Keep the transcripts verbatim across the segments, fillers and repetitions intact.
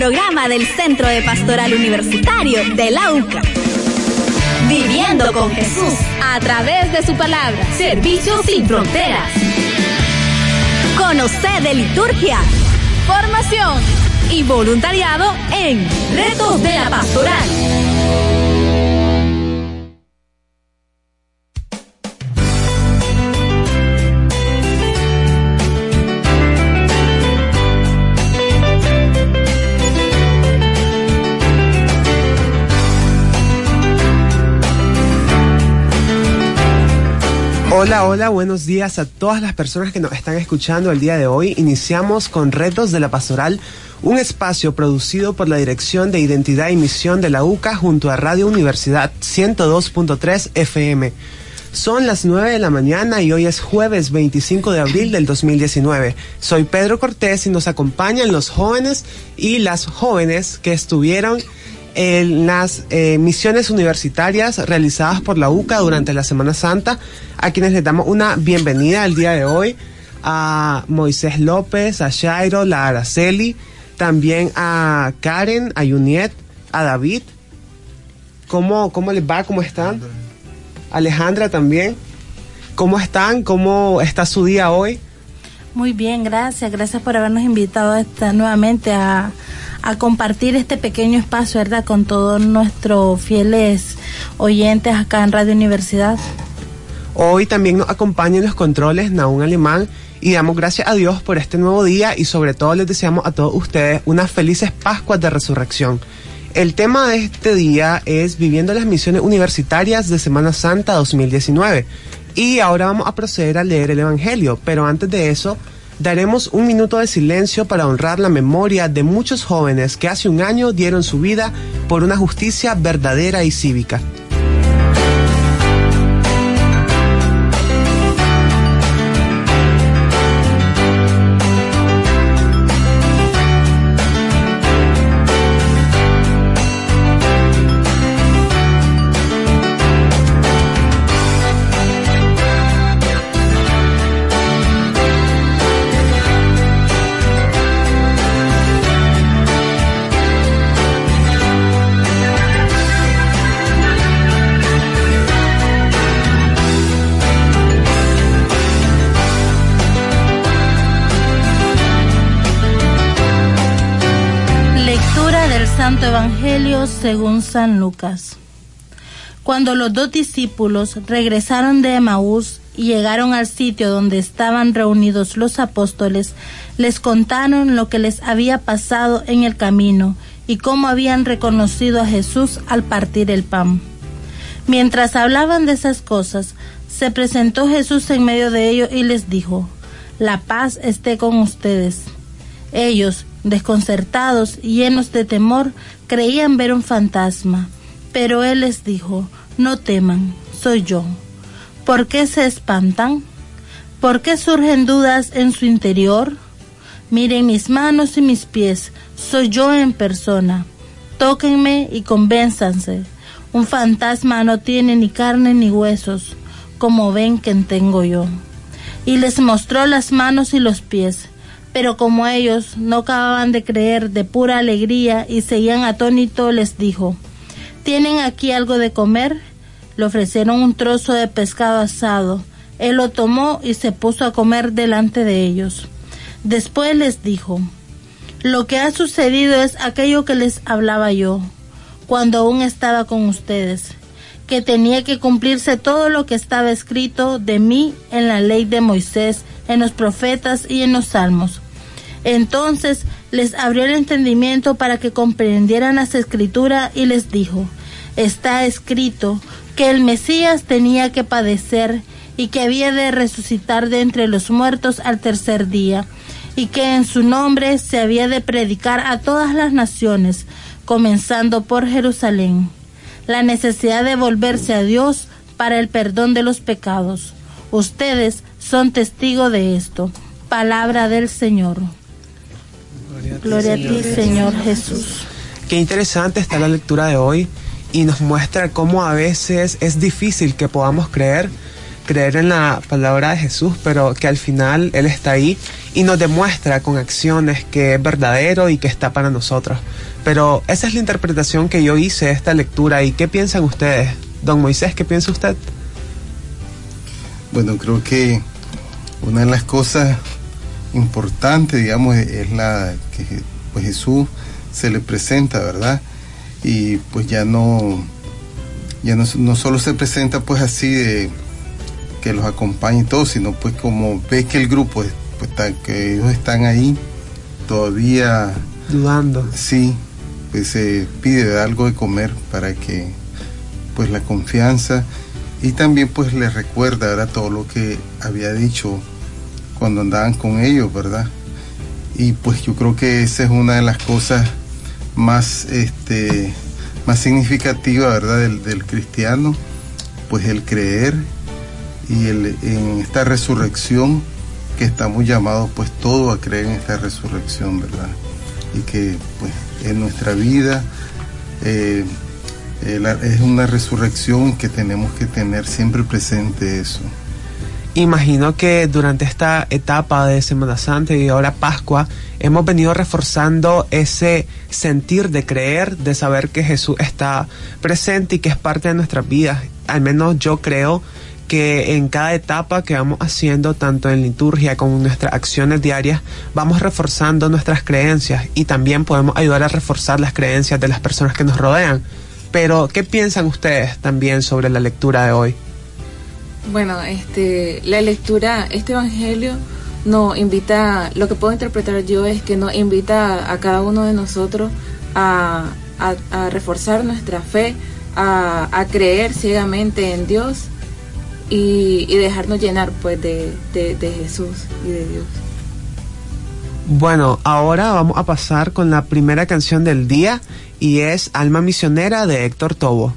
programa del Centro de Pastoral Universitario de la U C A. Viviendo con Jesús a través de su palabra. Servicio sin fronteras. Conocer de liturgia, formación y voluntariado en Retos de la Pastoral. Hola, hola, buenos días a todas las personas que nos están escuchando el día de hoy. Iniciamos con Retos de la Pastoral, un espacio producido por la Dirección de Identidad y Misión de la U C A junto a Radio Universidad ciento dos punto tres F M. Son las nueve de la mañana y hoy es jueves veinticinco de abril del dos mil diecinueve. Soy Pedro Cortés y nos acompañan los jóvenes y las jóvenes que estuvieron en las eh, misiones universitarias realizadas por la U C A durante la Semana Santa, a quienes les damos una bienvenida el día de hoy, a Moisés López, a Shairo, la Araceli, también a Karen, a Yuniet, a David. ¿Cómo, cómo les va? ¿Cómo están? Alejandra también. ¿Cómo están? ¿Cómo está su día hoy? Muy bien, gracias. Gracias por habernos invitado esta, nuevamente a, a compartir este pequeño espacio, ¿verdad?, con todos nuestros fieles oyentes acá en Radio Universidad. Hoy también nos acompaña en los controles Naún Alemán y damos gracias a Dios por este nuevo día y sobre todo les deseamos a todos ustedes unas felices Pascuas de Resurrección. El tema de este día es Viviendo las Misiones Universitarias de Semana Santa dos mil diecinueve. Y ahora vamos a proceder a leer el Evangelio, pero antes de eso, daremos un minuto de silencio para honrar la memoria de muchos jóvenes que hace un año dieron su vida por una justicia verdadera y cívica. Santo Evangelio según San Lucas. Cuando los dos discípulos regresaron de Emaús y llegaron al sitio donde estaban reunidos los apóstoles, les contaron lo que les había pasado en el camino y cómo habían reconocido a Jesús al partir el pan. Mientras hablaban de esas cosas, se presentó Jesús en medio de ellos y les dijo: «La paz esté con ustedes». Ellos, desconcertados y llenos de temor, creían ver un fantasma, pero él les dijo: «No teman, soy yo». ¿Por qué se espantan? ¿Por qué surgen dudas en su interior? Miren mis manos y mis pies, soy yo en persona. Tóquenme y convénzanse. Un fantasma no tiene ni carne ni huesos, como ven que tengo yo. Y les mostró las manos y los pies. Pero como ellos no acababan de creer de pura alegría y seguían atónitos, les dijo: ¿tienen aquí algo de comer? Le ofrecieron un trozo de pescado asado. Él lo tomó y se puso a comer delante de ellos. Después les dijo: lo que ha sucedido es aquello que les hablaba yo, cuando aún estaba con ustedes, que tenía que cumplirse todo lo que estaba escrito de mí en la ley de Moisés, en los profetas y en los salmos. Entonces les abrió el entendimiento para que comprendieran las escrituras y les dijo: está escrito que el Mesías tenía que padecer y que había de resucitar de entre los muertos al tercer día, y que en su nombre se había de predicar a todas las naciones, comenzando por Jerusalén, la necesidad de volverse a Dios para el perdón de los pecados. Ustedes son testigos de esto. Palabra del Señor. Gloria a ti, Señor, Señor Jesús. Qué interesante está la lectura de hoy y nos muestra cómo a veces es difícil que podamos creer, creer en la palabra de Jesús, pero que al final Él está ahí y nos demuestra con acciones que es verdadero y que está para nosotros. Pero esa es la interpretación que yo hice de esta lectura. ¿Y qué piensan ustedes? Don Moisés, ¿qué piensa usted? Bueno, creo que una de las cosas importantes, digamos, es la que pues Jesús se le presenta, ¿verdad? Y pues ya no, ya no, no solo se presenta pues así de que los acompañe y todo, sino pues como ve que el grupo, pues está, que ellos están ahí todavía dudando. Sí, pues se eh, pide algo de comer para que pues la confianza, y también pues les recuerda, ¿verdad?, todo lo que había dicho cuando andaban con ellos, ¿verdad? Y pues yo creo que esa es una de las cosas más este más significativas, ¿verdad?, del, del cristiano, pues el creer y el, en esta resurrección, que estamos llamados pues todos a creer en esta resurrección, ¿verdad? Y que pues en nuestra vida eh, eh, la, es una resurrección que tenemos que tener siempre presente eso. Imagino que durante esta etapa de Semana Santa y ahora Pascua hemos venido reforzando ese sentir de creer, de saber que Jesús está presente y que es parte de nuestras vidas. Al menos yo creo que en cada etapa que vamos haciendo, tanto en liturgia como en nuestras acciones diarias, vamos reforzando nuestras creencias y también podemos ayudar a reforzar las creencias de las personas que nos rodean. Pero, ¿qué piensan ustedes también sobre la lectura de hoy? Bueno, este, la lectura, este evangelio nos invita, lo que puedo interpretar yo es que nos invita a cada uno de nosotros a, a, a reforzar nuestra fe, a, a creer ciegamente en Dios y, y dejarnos llenar pues de, de, de Jesús y de Dios. Bueno, ahora vamos a pasar con la primera canción del día y es Alma Misionera de Héctor Tobo.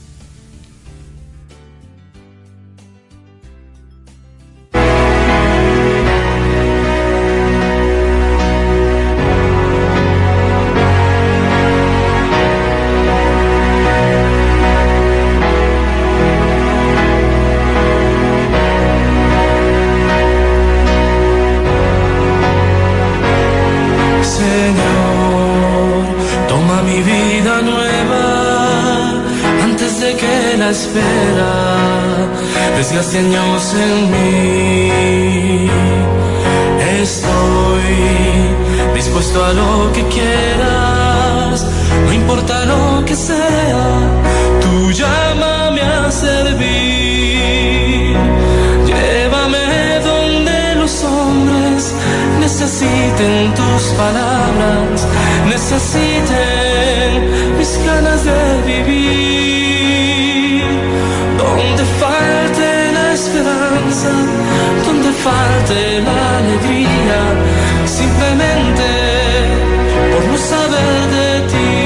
Desgaste años en mí, estoy dispuesto a lo que quieras, no importa lo que sea, tú llámame a servir, llévame donde los hombres necesiten tus palabras, necesiten mis ganas de vivir, donde falte la esperanza, donde falte la alegría, simplemente por no saber de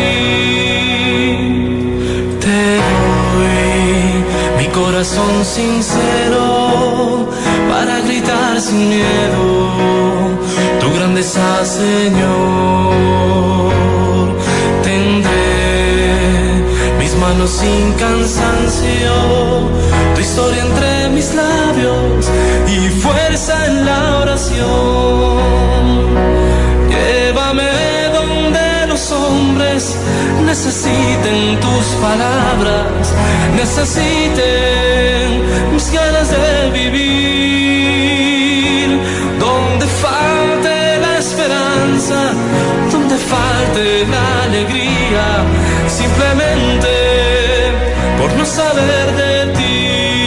ti. Te doy mi corazón sincero para gritar sin miedo tu grandeza, Señor. Tendré mis manos sin cansancio, tu historia entre mis labios y fuerza en la oración. Llévame donde los hombres necesiten tus palabras, necesiten mis ganas de vivir, donde falte la esperanza, donde falte la alegría, simplemente por no saber de ti.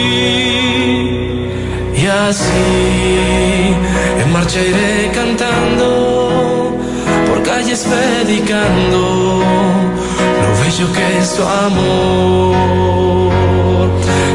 Y así en marcha iré cantando, por calles predicando lo bello que es tu amor.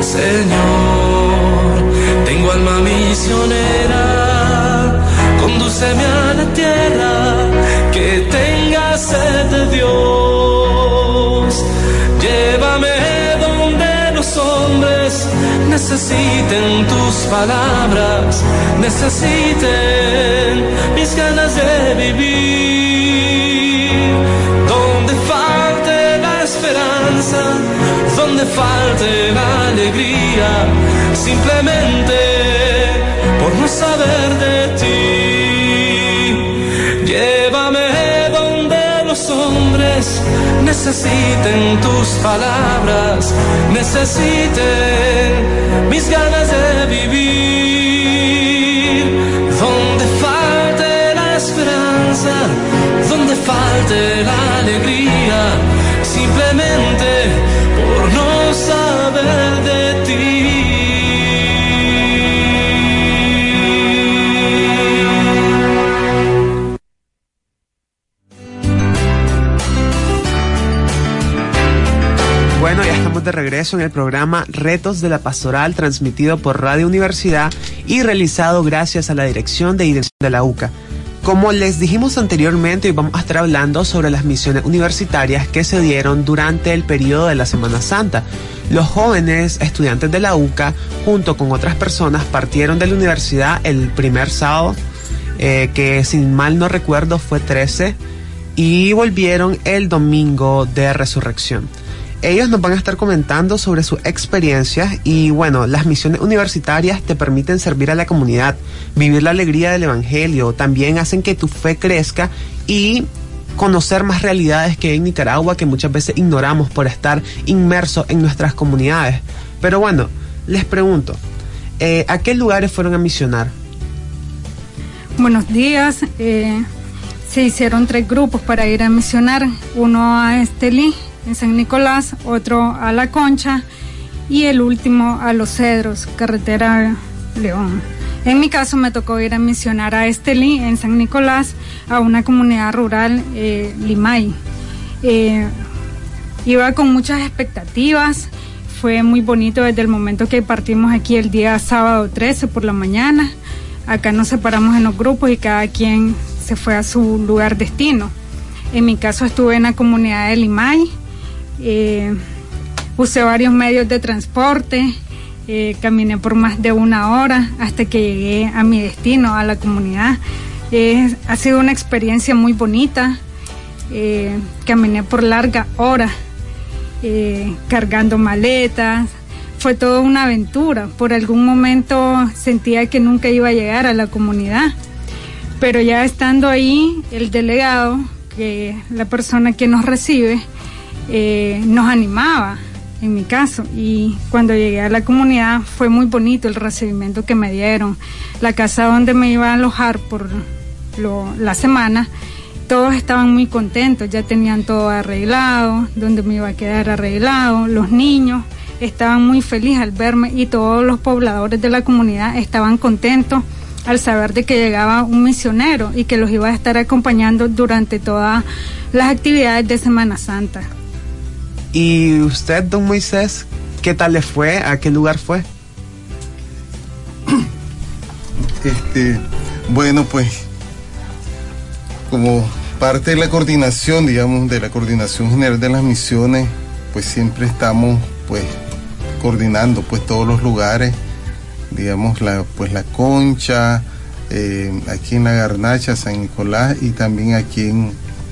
Señor, tengo alma misionera, condúceme a la tierra que tenga sed de Dios. Llévame donde los hombres necesiten tus palabras, necesiten mis ganas de vivir, donde falte la esperanza, donde falte la alegría, simplemente por no saber de ti. necesiten tus palabras, necesiten mis ganas de vivir. Donde falte la esperanza, donde falte la alegría, simplemente por no saber de ti. Bueno, ya estamos de regreso en el programa Retos de la Pastoral, transmitido por Radio Universidad y realizado gracias a la Dirección de Identidad de la U C A. Como les dijimos anteriormente, hoy vamos a estar hablando sobre las misiones universitarias que se dieron durante el periodo de la Semana Santa. Los jóvenes estudiantes de la U C A, junto con otras personas, partieron de la universidad el primer sábado, eh, que sin mal no recuerdo fue trece, y volvieron el domingo de Resurrección. Ellos nos van a estar comentando sobre sus experiencias y bueno, las misiones universitarias te permiten servir a la comunidad, vivir la alegría del evangelio, también hacen que tu fe crezca y conocer más realidades que hay en Nicaragua que muchas veces ignoramos por estar inmersos en nuestras comunidades. Pero bueno, les pregunto, eh, ¿a qué lugares fueron a misionar? Buenos días, eh, se hicieron tres grupos para ir a misionar, uno a Estelí, en San Nicolás, otro a La Concha y el último a Los Cedros, carretera León. En mi caso me tocó ir a misionar a Estelí, en San Nicolás, a una comunidad rural, eh, Limay. Eh, iba con muchas expectativas, fue muy bonito desde el momento que partimos aquí el día sábado trece por la mañana. Acá nos separamos en los grupos y cada quien se fue a su lugar destino. En mi caso estuve en la comunidad de Limay. Eh, usé varios medios de transporte, eh, caminé por más de una hora hasta que llegué a mi destino, a la comunidad. Eh, ha sido una experiencia muy bonita, eh, caminé por largas horas, eh, cargando maletas, fue toda una aventura. Por algún momento sentía que nunca iba a llegar a la comunidad, pero ya estando ahí, el delegado, que la persona que nos recibe, Eh, nos animaba, en mi caso, y cuando llegué a la comunidad fue muy bonito el recibimiento que me dieron. La casa donde me iba a alojar por lo, la semana, todos estaban muy contentos, ya tenían todo arreglado, donde me iba a quedar arreglado, los niños estaban muy felices al verme y todos los pobladores de la comunidad estaban contentos al saber de que llegaba un misionero y que los iba a estar acompañando durante todas las actividades de Semana Santa. ¿Y usted, don Moisés, qué tal le fue? ¿A qué lugar fue? Este, bueno, pues, como parte de la coordinación, digamos, de la Coordinación General de las Misiones, pues siempre estamos, pues, coordinando, pues, todos los lugares, digamos, la, pues, La Concha, eh, aquí en La Garnacha, San Nicolás, y también aquí en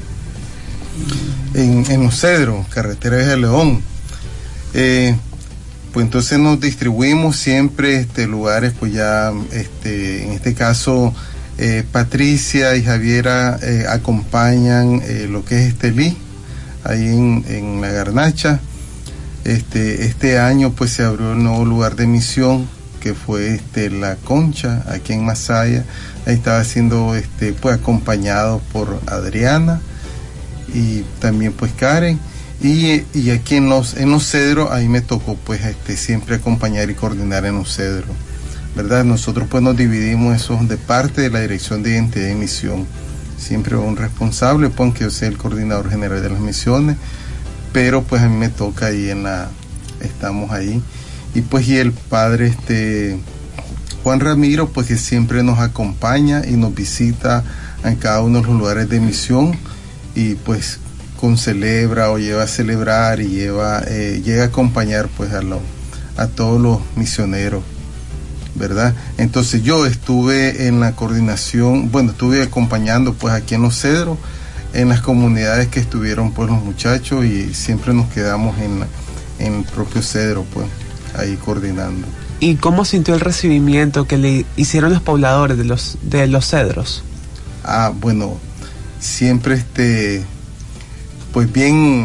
En, en Los Cedros, carretera de León. Eh, pues entonces nos distribuimos siempre este, lugares, pues ya, este, en este caso, eh, Patricia y Javiera eh, acompañan eh, lo que es Estelí, ahí en, en La Garnacha. Este, este año pues se abrió el nuevo lugar de misión, que fue este, La Concha, aquí en Masaya. Ahí estaba siendo este, pues acompañado por Adriana y también pues Karen, y, y aquí en los en los Cedros, ahí me tocó pues este siempre acompañar y coordinar en Los Cedros, ¿verdad? Nosotros pues nos dividimos eso de parte de la Dirección de Identidad y Misión, siempre un responsable, pues que yo sea el coordinador general de las misiones, pero pues a mí me toca ahí en la, estamos ahí, y pues y el padre este Juan Ramiro, pues que siempre nos acompaña y nos visita en cada uno de los lugares de misión, y pues concelebra o lleva a celebrar y lleva eh, llega a acompañar pues a, lo, a todos los misioneros, ¿verdad? Entonces yo estuve en la coordinación, bueno, estuve acompañando pues aquí en Los Cedros, en las comunidades que estuvieron pues los muchachos, y siempre nos quedamos en, la, en el propio Cedro, pues ahí coordinando. ¿Y cómo sintió el recibimiento que le hicieron los pobladores de los, de los Cedros? Ah, bueno, siempre este, pues bien,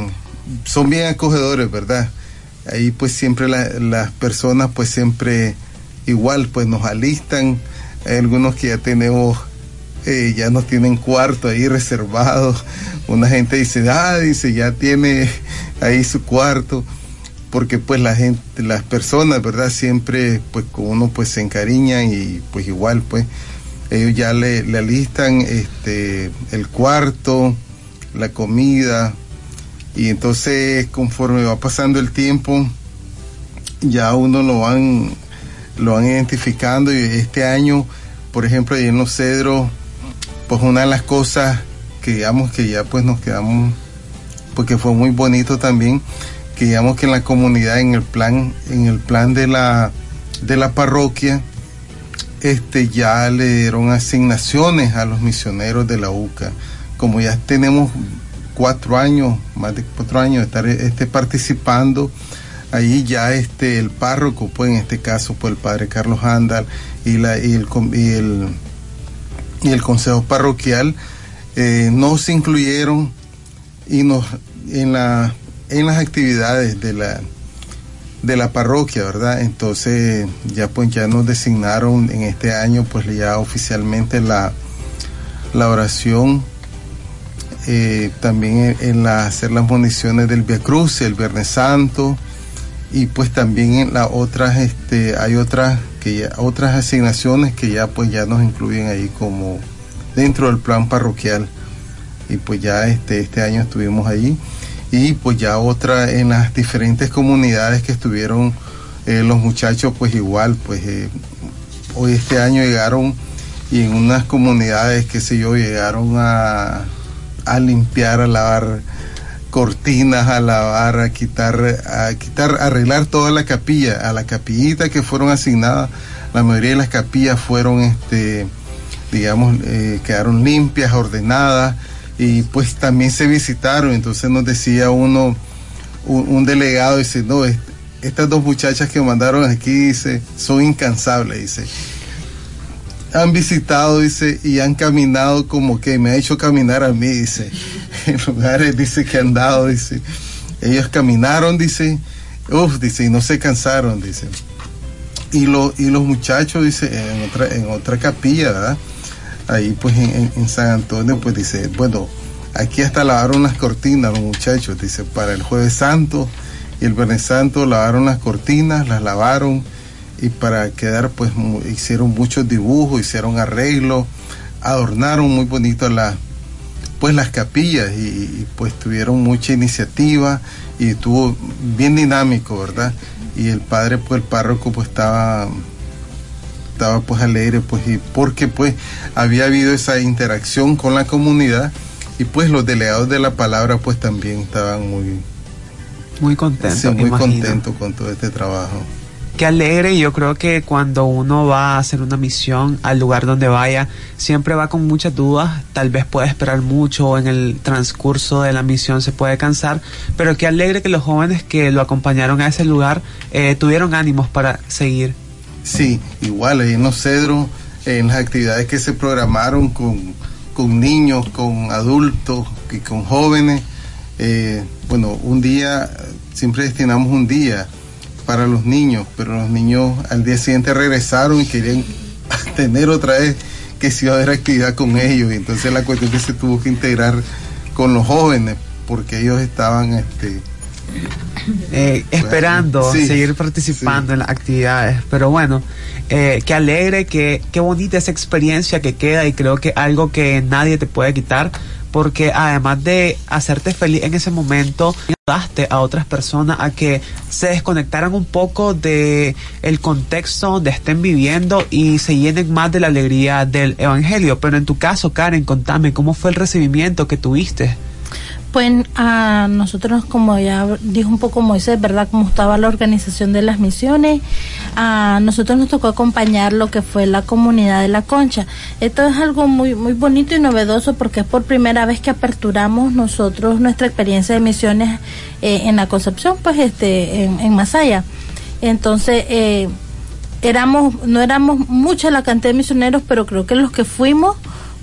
son bien acogedores, ¿verdad? Ahí pues siempre la, las personas pues siempre igual pues nos alistan. Hay algunos que ya tenemos, eh, ya nos tienen cuarto ahí reservado. Una gente dice, ah, dice, ya tiene ahí su cuarto, porque pues la gente, las personas, ¿verdad? Siempre pues con uno pues se encariñan y pues igual pues ellos ya le, le alistan este el cuarto, la comida. Y entonces conforme va pasando el tiempo ya uno lo van lo van identificando. Y este año, por ejemplo, ahí en Los Cedros, pues una de las cosas que digamos que ya pues nos quedamos, porque fue muy bonito también, que digamos que en la comunidad, en el plan en el plan de la de la parroquia, este ya le dieron asignaciones a los misioneros de la U C A. Como ya tenemos cuatro años, más de cuatro años de estar este, participando, ahí ya este el párroco, pues en este caso pues el padre Carlos Andal y, la, y, el, y, el, y el consejo parroquial eh, nos incluyeron y nos en la en las actividades de la de la parroquia, ¿verdad? Entonces ya pues ya nos designaron en este año pues ya oficialmente la la oración. Eh, también en, en la, hacer las municiones del Vía Cruz, el Viernes Santo, y pues también en las otras, este, hay otras que ya, otras asignaciones que ya pues ya nos incluyen ahí como dentro del plan parroquial. Y pues ya este, este año estuvimos allí, y pues ya otra en las diferentes comunidades que estuvieron eh, los muchachos, pues igual, pues eh, hoy este año llegaron, y en unas comunidades, qué sé yo, llegaron a a limpiar, a lavar cortinas, a lavar, a quitar, a quitar, a arreglar toda la capilla, a la capillita que fueron asignadas. La mayoría de las capillas fueron, este, digamos, eh, quedaron limpias, ordenadas, y pues también se visitaron. Entonces nos decía uno, un, un delegado, dice, no, est estas dos muchachas que mandaron aquí, dice, son incansables, dice. Han visitado, dice, y han caminado como que me ha hecho caminar a mí, dice, en lugares, dice, que han dado, dice, ellos caminaron, dice, uff, dice, y no se cansaron, dice, y, lo, y los muchachos, dice, en otra, en otra capilla, ¿verdad? Ahí, pues, en, en San Antonio, pues, dice, bueno, aquí hasta lavaron las cortinas los muchachos, dice, para el Jueves Santo y el Viernes Santo lavaron las cortinas, las lavaron, y para quedar pues hicieron muchos dibujos, hicieron arreglos, adornaron muy bonito las pues las capillas, y, y pues tuvieron mucha iniciativa y estuvo bien dinámico, ¿verdad? Y el padre pues el párroco pues estaba estaba pues alegre, pues, y porque pues había habido esa interacción con la comunidad, y pues los delegados de la palabra pues también estaban muy muy contentos, sí, muy contentos con todo este trabajo. Qué alegre. Yo creo que cuando uno va a hacer una misión al lugar donde vaya, siempre va con muchas dudas, tal vez puede esperar mucho, en el transcurso de la misión se puede cansar, pero qué alegre que los jóvenes que lo acompañaron a ese lugar eh, tuvieron ánimos para seguir. Sí, igual ahí en Los Cedros, en las actividades que se programaron con, con niños, con adultos y con jóvenes, eh, bueno, un día, siempre destinamos un día para los niños, pero los niños al día siguiente regresaron y querían tener otra vez que si iba a haber actividad con ellos, y entonces la cuestión que se tuvo que integrar con los jóvenes, porque ellos estaban este eh, esperando bueno, sí, seguir participando sí. en las actividades. Pero bueno, eh, qué alegre, qué, qué bonita esa experiencia que queda, y creo que algo que nadie te puede quitar, porque además de hacerte feliz en ese momento, ayudaste a otras personas a que se desconectaran un poco de el contexto donde estén viviendo y se llenen más de la alegría del evangelio. Pero en tu caso, Karen, contame, ¿cómo fue el recibimiento que tuviste? Pues a nosotros, como ya dijo un poco Moisés, ¿verdad? Como estaba la organización de las misiones, a nosotros nos tocó acompañar lo que fue la comunidad de La Concha. Esto es algo muy muy bonito y novedoso, porque es por primera vez que aperturamos nosotros nuestra experiencia de misiones eh, en la Concepción, pues este en, en Masaya. Entonces, eh, éramos no éramos mucha la cantidad de misioneros, pero creo que los que fuimos,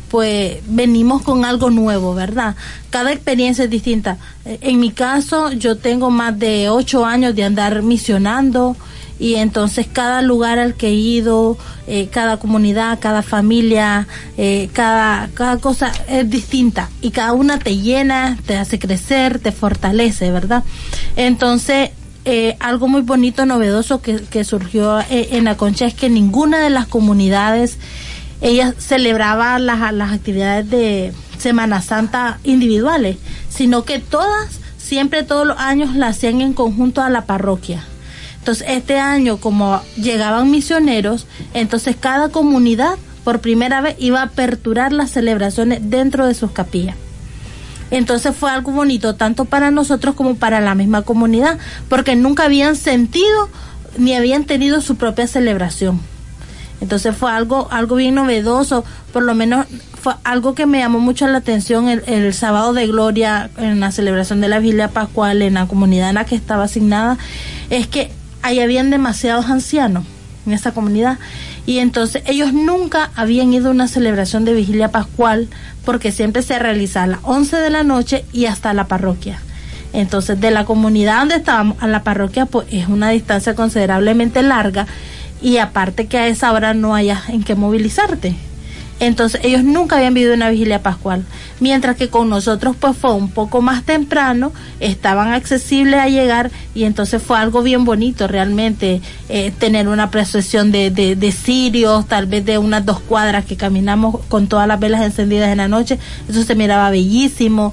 pues venimos con algo nuevo, ¿verdad? Cada experiencia es distinta. En mi caso, yo tengo más de ocho años de andar misionando, y entonces cada lugar al que he ido, eh, cada comunidad, cada familia, eh, cada, cada cosa es distinta, y cada una te llena, te hace crecer, te fortalece, ¿verdad? Entonces, eh, algo muy bonito, novedoso que, que surgió eh, en la Concha es que ninguna de las comunidades ella celebraba las, las actividades de Semana Santa individuales, sino que todas, siempre todos los años las hacían en conjunto a la parroquia. Entonces este año, como llegaban misioneros, entonces cada comunidad por primera vez iba a aperturar las celebraciones dentro de sus capillas. Entonces fue algo bonito tanto para nosotros como para la misma comunidad, porque nunca habían sentido ni habían tenido su propia celebración. Entonces fue algo algo bien novedoso, por lo menos fue algo que me llamó mucho la atención el, el sábado de gloria en la celebración de la vigilia pascual en la comunidad en la que estaba asignada, es que ahí habían demasiados ancianos en esa comunidad, y entonces ellos nunca habían ido a una celebración de vigilia pascual, porque siempre se realiza a las once de la noche y hasta la parroquia. Entonces de la comunidad donde estábamos a la parroquia pues es una distancia considerablemente larga, y aparte que a esa hora no haya en qué movilizarte. Entonces ellos nunca habían vivido una vigilia pascual, mientras que con nosotros pues fue un poco más temprano, estaban accesibles a llegar, y entonces fue algo bien bonito realmente, eh, tener una procesión de, de, de cirios, tal vez de unas dos cuadras que caminamos con todas las velas encendidas en la noche, eso se miraba bellísimo.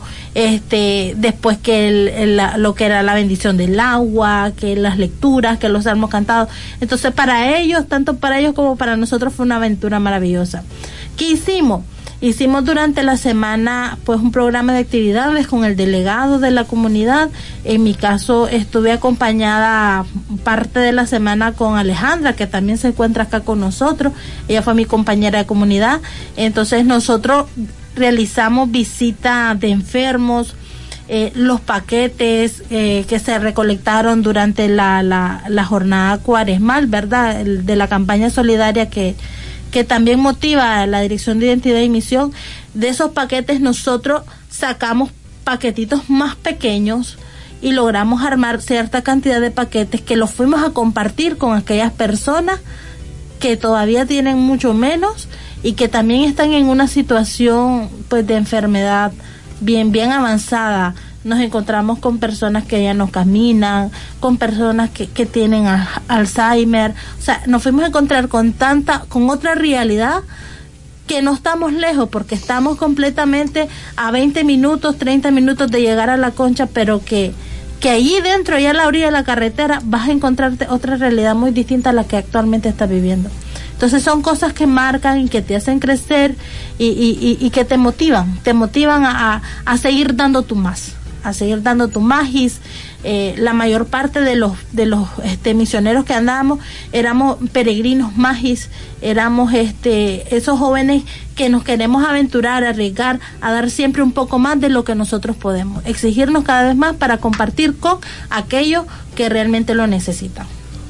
Este, después que el, el, la, lo que era la bendición del agua, que las lecturas, que los salmos cantados, entonces para ellos, tanto para ellos como para nosotros fue una aventura maravillosa. ¿Qué hicimos? Hicimos durante la semana pues un programa de actividades con el delegado de la comunidad. En mi caso estuve acompañada parte de la semana con Alejandra, que también se encuentra acá con nosotros. Ella fue mi compañera de comunidad. Entonces nosotros realizamos visitas de enfermos, eh, los paquetes eh, que se recolectaron durante la, la, la jornada cuaresmal, ¿verdad? El, de la campaña solidaria que que también motiva a la Dirección de Identidad y Misión. De esos paquetes nosotros sacamos paquetitos más pequeños y logramos armar cierta cantidad de paquetes que los fuimos a compartir con aquellas personas que todavía tienen mucho menos y que también están en una situación pues de enfermedad bien bien avanzada. Nos encontramos con personas que ya no caminan, con personas que, que tienen al, Alzheimer. O sea, nos fuimos a encontrar con tanta, con otra realidad, que no estamos lejos, porque estamos completamente a veinte minutos, treinta minutos de llegar a la Concha, pero que, que allí dentro, allá a la orilla de la carretera, vas a encontrarte otra realidad muy distinta a la que actualmente estás viviendo. Entonces son cosas que marcan y que te hacen crecer y, y, y, y que te motivan, te motivan a, a, a seguir dando tu más. a seguir dando tu magis. Eh, la mayor parte de los de los este misioneros que andábamos éramos peregrinos magis, éramos este esos jóvenes que nos queremos aventurar, arriesgar, a dar siempre un poco más de lo que nosotros podemos, exigirnos cada vez más para compartir con aquellos que realmente lo necesitan.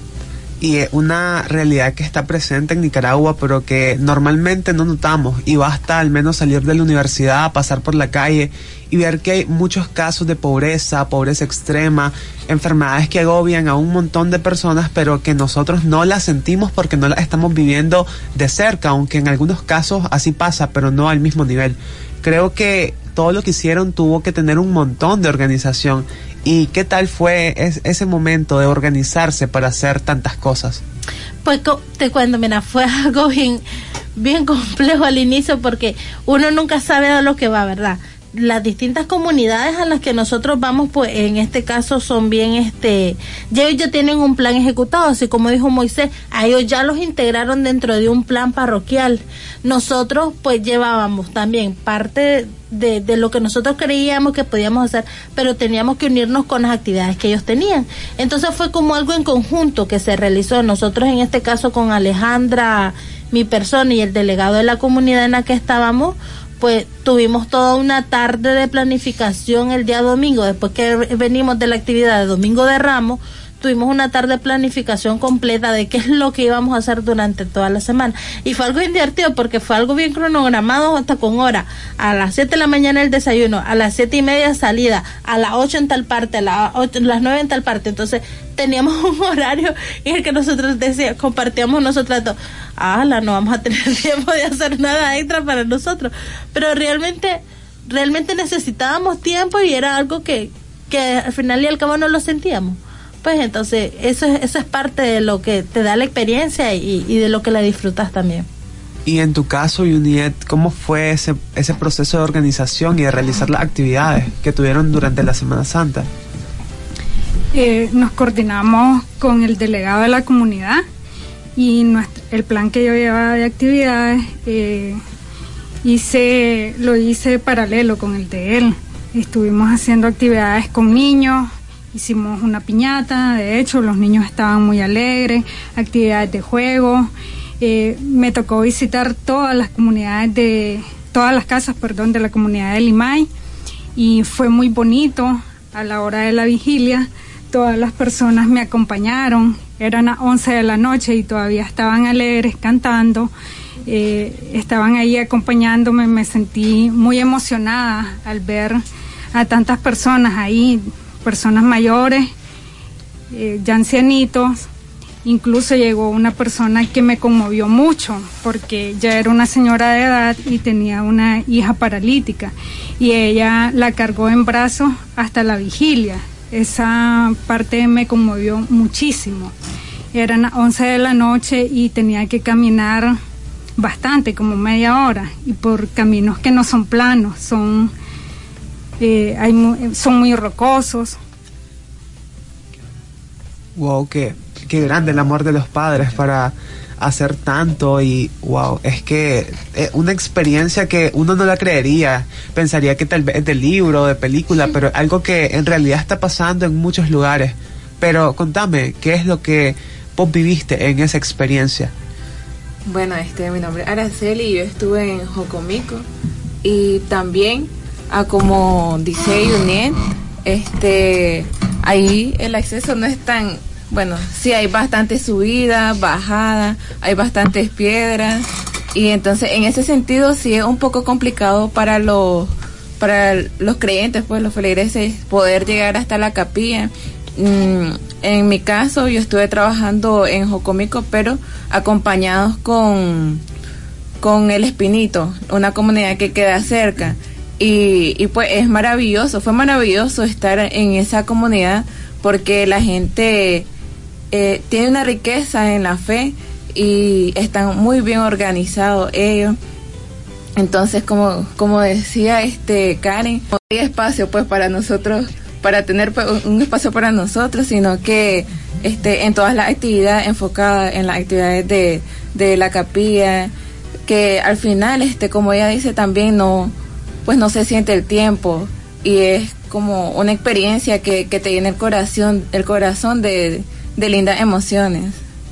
Y es una realidad que está presente en Nicaragua, pero que normalmente no notamos, y basta al menos salir de la universidad, pasar por la calle y ver que hay muchos casos de pobreza, pobreza extrema, enfermedades que agobian a un montón de personas, pero que nosotros no las sentimos porque no las estamos viviendo de cerca, aunque en algunos casos así pasa, pero no al mismo nivel. Creo que todo lo que hicieron tuvo que tener un montón de organización. ¿Y qué tal fue es, ese momento de organizarse para hacer tantas cosas? Pues te cuento, mira, fue algo bien, bien complejo al inicio, porque uno nunca sabe a lo que va, ¿verdad? Las distintas comunidades a las que nosotros vamos, pues en este caso son bien, este, ya ellos ya tienen un plan ejecutado, así como dijo Moisés, a ellos ya los integraron dentro de un plan parroquial. Nosotros pues llevábamos también parte de, de lo que nosotros creíamos que podíamos hacer, pero teníamos que unirnos con las actividades que ellos tenían. Entonces fue como algo en conjunto que se realizó. Nosotros en este caso con Alejandra, mi persona, y el delegado de la comunidad en la que estábamos, pues tuvimos toda una tarde de planificación el día domingo, después que venimos de la actividad de Domingo de Ramos. tuvimos una tarde de planificación completa de qué es lo que íbamos a hacer durante toda la semana. Y fue algo bien divertido porque fue algo bien cronogramado, hasta con hora. A las siete de la mañana el desayuno, a las siete y media salida, a las ocho en tal parte, a las, ocho, las nueve en tal parte. Entonces teníamos un horario en el que nosotros decíamos, compartíamos nosotras dos, ala, no vamos a tener tiempo de hacer nada extra para nosotros. Pero realmente, realmente necesitábamos tiempo y era algo que, que al final y al cabo no lo sentíamos. Pues entonces eso es, eso es parte de lo que te da la experiencia y, y de lo que la disfrutas también. Y en tu caso, Yuniet, ¿cómo fue ese, ese proceso de organización y de realizar las actividades que tuvieron durante la Semana Santa? Eh, nos coordinamos con el delegado de la comunidad y nuestro, el plan que yo llevaba de actividades eh, hice, lo hice paralelo con el de él. Estuvimos haciendo actividades con niños. Hicimos una piñata, de hecho los niños estaban muy alegres, actividades de juego. Eh, me tocó visitar todas las comunidades de, todas las casas, perdón, de la comunidad de Limay y fue muy bonito. A la hora de la vigilia, todas las personas me acompañaron, eran las once de la noche y todavía estaban alegres cantando, eh, estaban ahí acompañándome, me sentí muy emocionada al ver a tantas personas ahí, personas mayores, eh, ya ancianitos. Incluso llegó una persona que me conmovió mucho porque ya era una señora de edad y tenía una hija paralítica y ella la cargó en brazos hasta la vigilia. Esa parte me conmovió muchísimo. Eran las once de la noche y tenía que caminar bastante, como media hora, y por caminos que no son planos, son Eh, hay muy, son muy rocosos. Wow, qué, qué grande el amor de los padres para hacer tanto. Y wow, es que es una experiencia que uno no la creería, pensaría que tal vez es de libro, de película, pero algo que en realidad está pasando en muchos lugares. Pero contame, ¿qué es lo que vos viviste en esa experiencia? Bueno, este, mi nombre es Araceli y yo estuve en Jocomico y también, a como dice Yuniet, este, ahí el acceso no es tan, bueno, sí hay bastante subida, bajada, hay bastantes piedras y entonces en ese sentido sí es un poco complicado para los, para los creyentes, pues los feligreses, poder llegar hasta la capilla. Mm, en mi caso yo estuve trabajando en Jocomico, pero acompañados con, con El Espinito, una comunidad que queda cerca. Y, y pues es maravilloso, fue maravilloso estar en esa comunidad porque la gente eh, tiene una riqueza en la fe y están muy bien organizados ellos. Entonces, como como decía este Karen, no hay espacio pues para nosotros, para tener pues, un espacio para nosotros, sino que este en todas las actividades enfocadas en las actividades de, de la capilla, que al final, este como ella dice, también no pues no se siente el tiempo y es como una experiencia que, que te llena el corazón, el corazón de, de lindas emociones.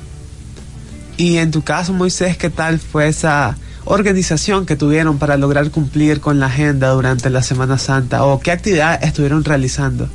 Y en tu caso, Moisés, ¿qué tal fue esa organización que tuvieron para lograr cumplir con la agenda durante la Semana Santa? ¿O qué actividades estuvieron realizando?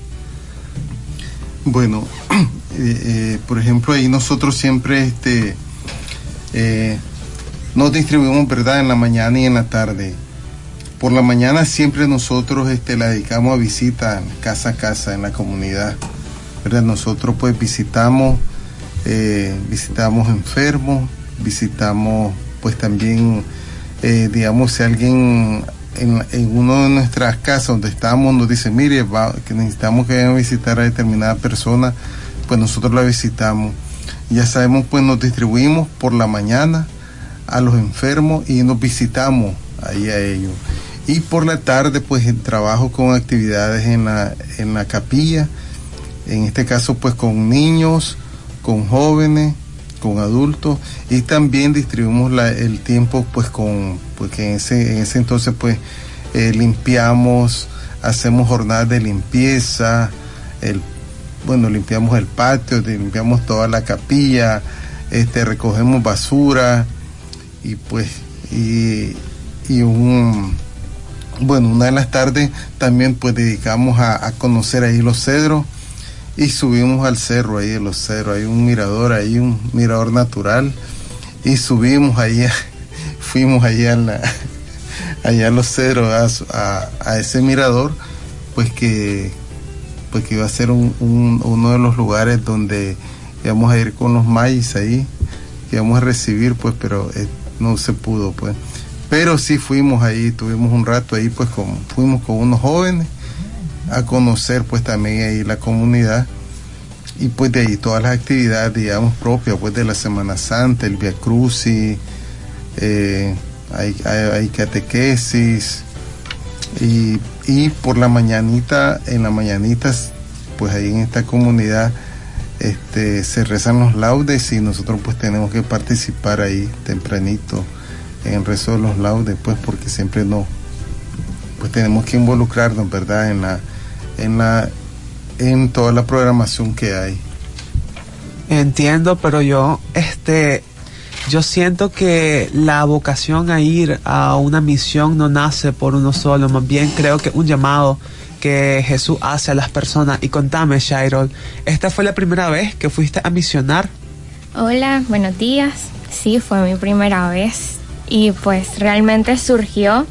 Bueno, eh, eh, por ejemplo, ahí nosotros siempre este, eh, nos distribuimos, ¿verdad?, en la mañana y en la tarde. Por la mañana siempre nosotros este, la dedicamos a visitas casa a casa en la comunidad, ¿verdad? Nosotros pues visitamos, eh, visitamos enfermos, visitamos pues también, eh, digamos, si alguien en, en una de nuestras casas donde estamos nos dice, mire, va, que necesitamos que vayan a visitar a determinada persona, pues nosotros la visitamos. Ya sabemos, pues nos distribuimos por la mañana a los enfermos y nos visitamos ahí a ellos. Y por la tarde, pues, el trabajo con actividades en la, en la capilla, en este caso, pues, con niños, con jóvenes, con adultos, y también distribuimos la, el tiempo, pues, con, pues, que en ese, en ese entonces, pues, eh, limpiamos, hacemos jornadas de limpieza, el, bueno, limpiamos el patio, limpiamos toda la capilla, este, recogemos basura, y pues, y, y un... Bueno, una de las tardes también pues dedicamos a, a conocer ahí los cedros y subimos al cerro ahí de los cerros, hay un mirador ahí, un mirador natural, y subimos ahí, fuimos allá a, la, allá a los cerros, a, a, a ese mirador, pues que, pues que iba a ser un, un, uno de los lugares donde íbamos a ir con los mayas ahí, que íbamos a recibir, pues, pero eh, no se pudo, pues. Pero sí fuimos ahí, tuvimos un rato ahí, pues, con, fuimos con unos jóvenes a conocer, pues, también ahí la comunidad, y pues de ahí todas las actividades, digamos, propias, pues, de la Semana Santa, el Via Crucis, eh, hay, hay, hay catequesis, y, y por la mañanita, en la mañanita, pues ahí en esta comunidad, este, se rezan los laudes, y nosotros pues tenemos que participar ahí tempranito en el rezo de los laudes, pues, porque siempre no, pues tenemos que involucrarnos, ¿verdad?, en la, en la, en toda la programación que hay. Entiendo, pero yo, este, yo siento que la vocación a ir a una misión no nace por uno solo, más bien creo que un llamado que Jesús hace a las personas. Y contame, Shairol, ¿esta fue la primera vez que fuiste a misionar? Hola, buenos días. Sí, fue mi primera vez, y pues realmente surgió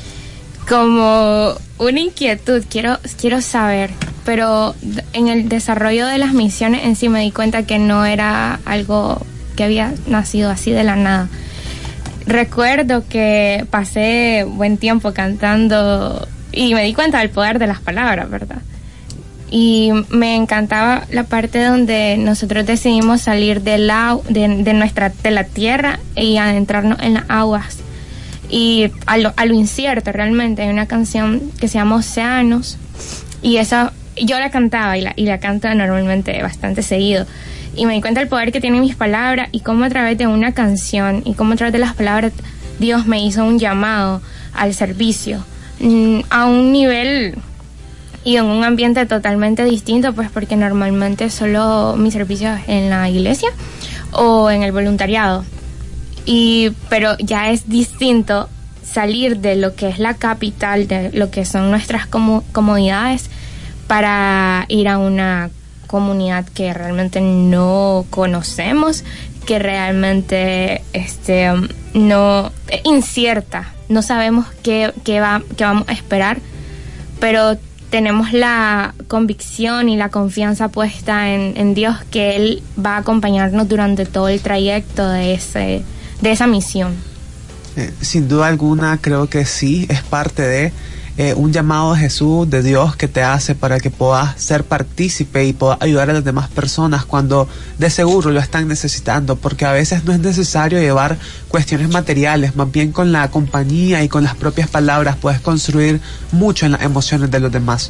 como una inquietud, quiero, quiero saber, pero en el desarrollo de las misiones en sí me di cuenta que no era algo que había nacido así de la nada. Recuerdo que pasé buen tiempo cantando y me di cuenta del poder de las palabras, ¿verdad? Y me encantaba la parte donde nosotros decidimos salir de la, de, de nuestra, de la tierra y adentrarnos en las aguas. Y a lo, a lo incierto, realmente. Hay una canción que se llama Océanos, y esa yo la cantaba y la, y la canto normalmente bastante seguido. Y me di cuenta del poder que tienen mis palabras, y cómo a través de una canción y cómo a través de las palabras Dios me hizo un llamado al servicio, mmm, a un nivel y en un ambiente totalmente distinto, pues porque normalmente solo mi servicio es en la iglesia o en el voluntariado. Y pero ya es distinto salir de lo que es la capital, de lo que son nuestras como, comodidades, para ir a una comunidad que realmente no conocemos, que realmente este no es incierta, no sabemos qué, qué, va, qué vamos a esperar, pero tenemos la convicción y la confianza puesta en, en Dios, que Él va a acompañarnos durante todo el trayecto de ese de esa misión. Eh, sin duda alguna, creo que sí, es parte de eh, un llamado de Jesús, de Dios, que te hace para que puedas ser partícipe y puedas ayudar a las demás personas cuando de seguro lo están necesitando, porque a veces no es necesario llevar cuestiones materiales, más bien con la compañía y con las propias palabras puedes construir mucho en las emociones de los demás.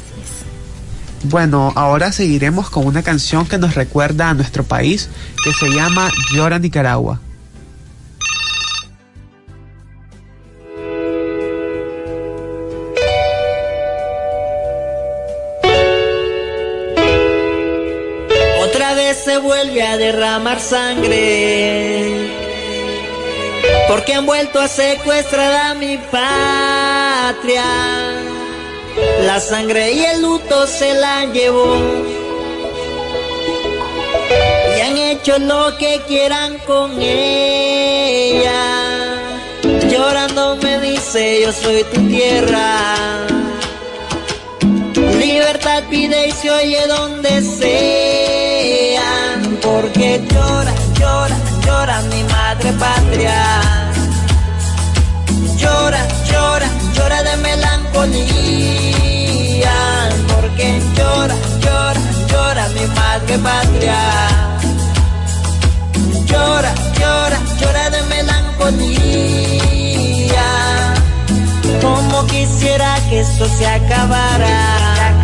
Bueno, ahora seguiremos con una canción que nos recuerda a nuestro país, que se llama Llora Nicaragua. Se vuelve a derramar sangre, porque han vuelto a secuestrar a mi patria. La sangre y el luto se la llevó, y han hecho lo que quieran con ella. Llorando me dice: yo soy tu tierra. Libertad pide y se oye donde sea, porque llora, llora, llora mi madre patria. Llora, llora, llora de melancolía, porque llora, llora, llora mi madre patria. Llora, llora, llora de melancolía, como quisiera que esto se acabara.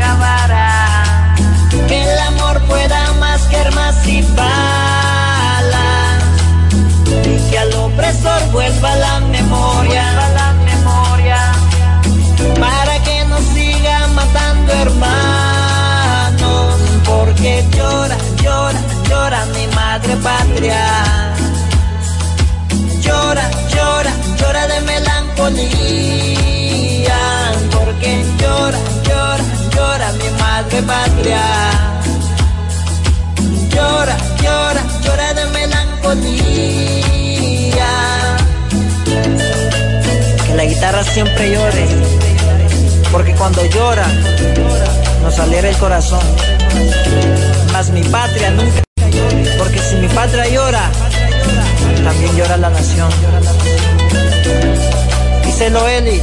Que el amor pueda más que armas y balas, y que al opresor vuelva la memoria, la memoria, para que no siga matando hermanos, porque llora, llora, llora mi madre patria. Llora, llora, llora de melancolía, porque llora, llora, llora mi madre patria. llora, llora, llora de melancolía. Que la guitarra siempre llore, porque cuando llora nos alegra el corazón. Mas mi patria nunca llore, porque si mi patria llora, también llora la nación. Díselo, Eli.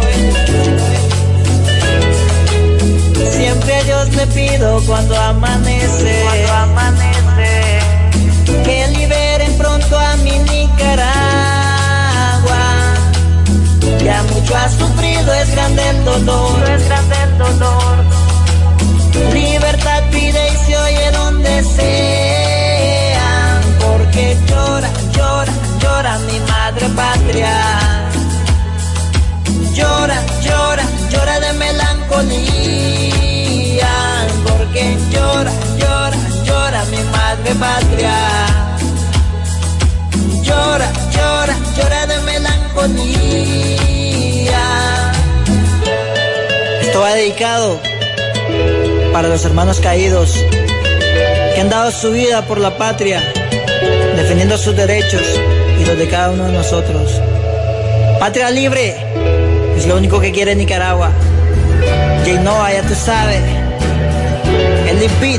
Siempre a Dios le pido cuando amanece, cuando amanece, que liberen pronto a mi Nicaragua. Ya mucho ha sufrido, es grande el dolor, es grande el dolor. Libertad pide y se oye donde sea, porque llora, llora, llora mi madre patria. Llora, llora, llora de melancolía, porque llora, llora, llora mi madre patria. Llora, llora, llora de melancolía. Esto va dedicado para los hermanos caídos que han dado su vida por la patria, defendiendo sus derechos y los de cada uno de nosotros. Patria libre es lo único que quiere Nicaragua. Jay Noah, ya tú sabes. El Beat.